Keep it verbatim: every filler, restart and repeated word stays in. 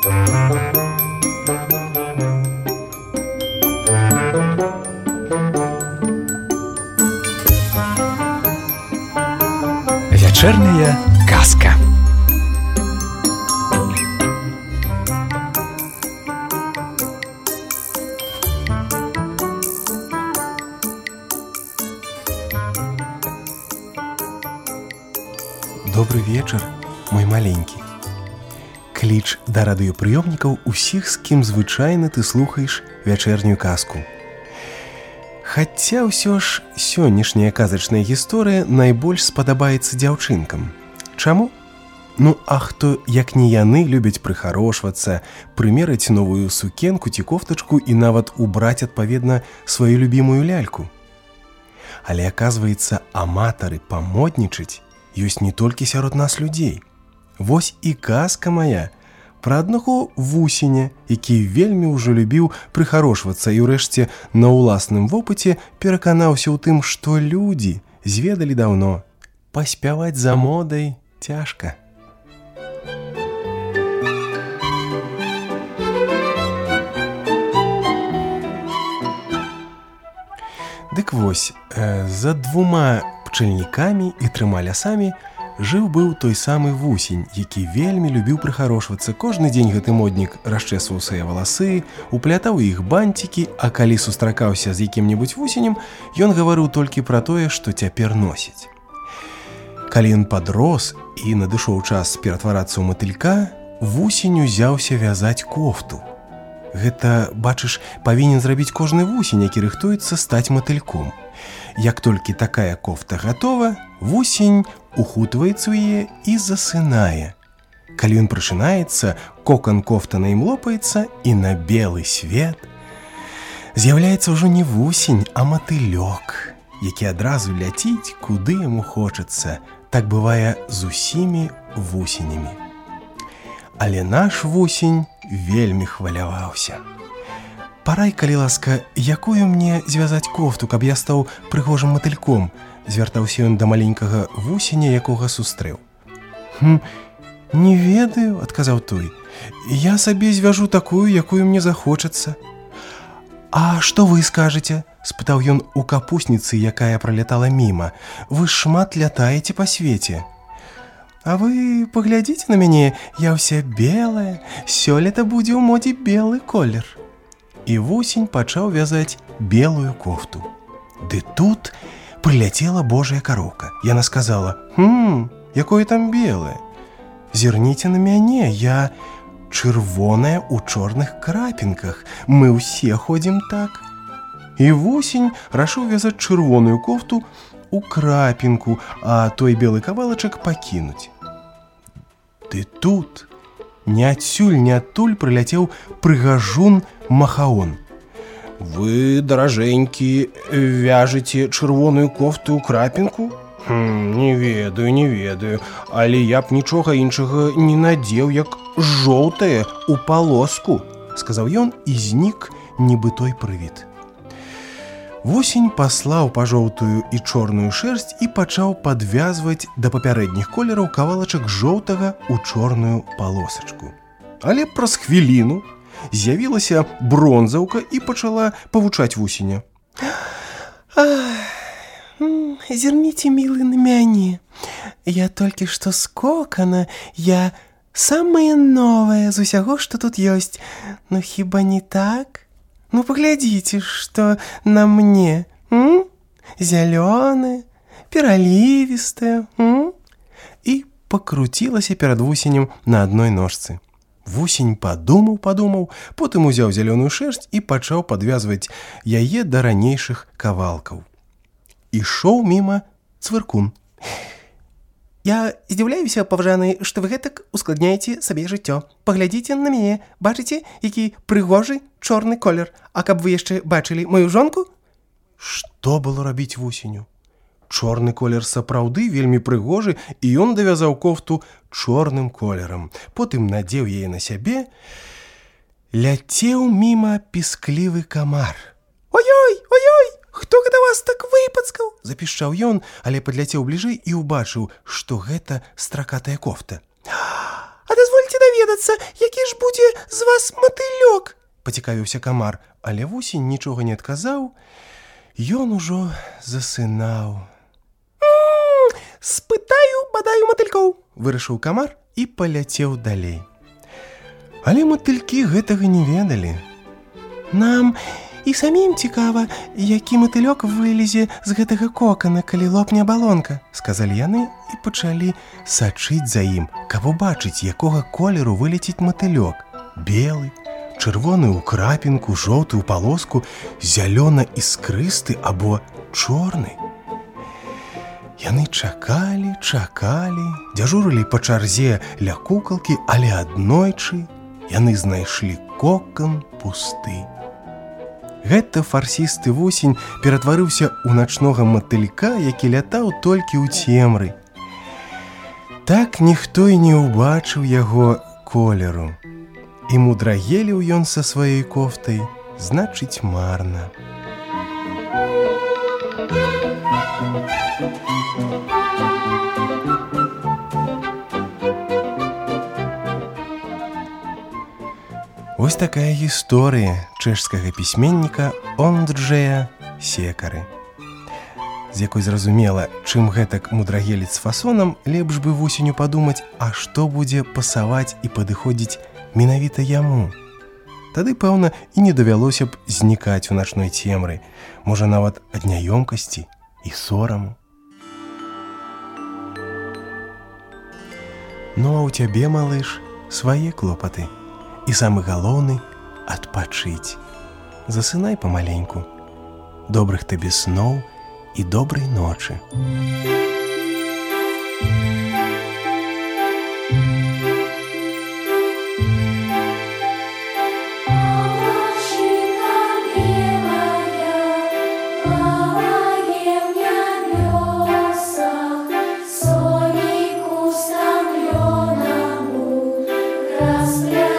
Вечерняя казка. Добрый вечар, мой маленькі. Кліч да радыёпрыёмнікаў усіх, з кім звычайна ты слухаеш вячэрнюю казку. Хаця ўсё ж сённяшняя казачная гісторыя найбольш спадабаецца дзяўчынкам. Чаму? Ну, а хто, як не яны, любяць прыхарошвацца, прымерыць новую сукенку ці кофтачку і нават убраць адпаведна сваю любімую ляльку. Але, аказваецца, аматары памоднічаць ёсць не толькі сярод нас людзей. Вось і казка моя пра аднаго вусеня, які вельмі ўжо любіў прыхарошвацца і ўрэшце на ўласным вопыце пераканаўся ў тым, што людзі зведалі даўно. Паспяваць за модай цяжка. Дык вось, за двума пчэльнікамі і трыма лясамі жыў быў той самы вусень, які вельмі любіў прыхарошвацца. Кожны дзень гэты моднік расчэсваў свае валасы, уплятаў іх банцікі, а калі сустракаўся з якім-небудзь вусенем, ён гаварыў толькі пра тое, што цяпер носіць. Калі ён падрос і надышоў час ператварацца ў матылька, вусень узяўся вязаць кофту. Гэта, бачыш, павінен зрабіць кожны вусень, які рыхтуецца стаць матыльком. Як толькі такая кофта гатова, вусень ухутваецца ў яе і засынае. Калі ён прачынаецца, кокан кофта на ім лопаецца, і на белы свет з'яўляецца ўжо не вусень, а матылёк, які адразу ляціць, куды яму хочацца. Так бывае з усімі вусенямі. Але наш вусень вельмі хваляваўся. «Парай, калі ласка, якую мне звязаць кофту, каб я стаў прыгожым матыльком?» звяртаўся ён да маленькага вусеня, якога сустрэў. «Хм, не ведаю», — адказаў той. «Я сабе звяжу такую, якую мне захочацца». «А што вы скажаце?» — спытаў ён у капусніцы, якая пралятала міма. «Вы шмат лятаеце па свеце». «А вы паглядзіце на мяне, я ўся белая, сёлета будзе ў модзе белы колер». І вусень пачаў вязаць белую кофту. Ды тут прыляцела божая кароўка. Яна сказала: «Хм, якое там белае? Зірніце на мяне, я чырвоная ў чорных крапінках. Мы ўсе ходзім так». І вусень рашыў вязаць чырвоную кофту у крапінку, а той белы кавалачак пакінуць. Ды тут ні адсюль, ні адтуль прыляцеў прыгажун Махаон. «Вы, даражэнькі, вяжаце чырвоную кофту ў крапінку? Хм, не ведаю, не ведаю, але я б нічога іншага не надзеў, як жоўтае ў палоску», — сказаў ён і знік, нібы той прывід. Вусень паслаў па жоўтую і чорную шэрсць і пачаў падвязваць да папярэдніх колераў кавалачак жоўтага ў чорную палосачку. Але праз хвіліну з'явілася бронзаўка і пачала павучаць вусеня. «Зірніце, мілы, на мяне. Я толькі што з кокана, я самая новая з усяго, што тут ёсць. Ну, хіба не так? Ну, паглядзіце, што на мне. М? Зялёнае, пералівістае». І пакруцілася перад вусенем на адной ножцы. Вусень падумаў, падумаў, потым узяў зялёную шэрсць і пачаў падвязваць яе да ранейшых кавалкаў. Ішоў міма цвыркун. «Я здзіўляюся, паважаны, што вы гэтак ускладняеце сабе жыццё. Паглядзіце на мяне, бачыце, які прыгожы чорны колер. А каб вы яшчэ бачылі мою жонку?» Што было рабіць вусеню? Чорны колер сапраўды вельмі прыгожы, і ён давязаў кофту чорным колерам. Потым надзеў яе на сябе. Ляцеў міма пісклівы камар. «Ой-ой, ой-ой, хто гэта вас так выпацкаў?» — запішчаў ён, але падляцеў бліжэй і ўбачыў, што гэта стракатая кофта. «А дазвольце даведацца, які ж будзе з вас матылёк, пацікавіўся камар, але вусень нічога не адказаў, ён ужо засынаў. Спытаю, бадаю матылькоў, вырашыў камар і паляцеў далей. Але матылькі гэтага не ведалі. Нам і самім цікава, які матылёк вылезе з гэтага кокана, калі лопне абалонка, сказалі яны і пачалі сачыць за ім, каб убачыць, якога колеру вылеціць матылёк. Белы, чырвоны ў крапінку, жоўты ў палоску, зялёна іскрысты або чорны. Яны чакалі, чакалі, дзяжурылі па чарзе ля кукалкі, але аднойчы яны знайшлі кокан пусты. Гэта фарсісты вусень ператварыўся ў начнога матылька, які лятаў толькі ў цемры. Так ніхто і не ўбачыў яго колеру. І мудрагеліў ён са сваёй кофтай, значыць, марна. Вось такая гісторыя чэшскага пісьменніка Ондрджэя Секары, з якой зразумела, чым гэтак мудрагеліць з фасонам, лепш бы вусеню падумаць, а што будзе пасаваць і падыходзіць менавіта яму. Тады, пэўна, і не давялося б знікаць у начной цемры, можа, нават ад няёмкасці і сораму. Ну, а ў цябе, малыш, свае клопаты. І самы галоўны – адпачыць. Засынай памаленьку. Добрых табе сноў і добрай ночы. Раз